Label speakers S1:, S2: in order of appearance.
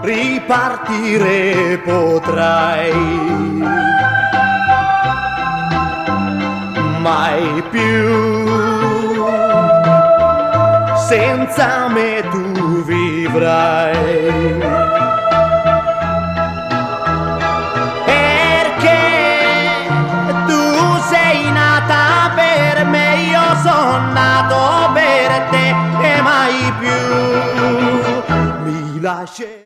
S1: ripartire potrai. Mai più senza me tu vivrai. Perché tu sei nata per me, io sono nato per te e mai più mi lasci.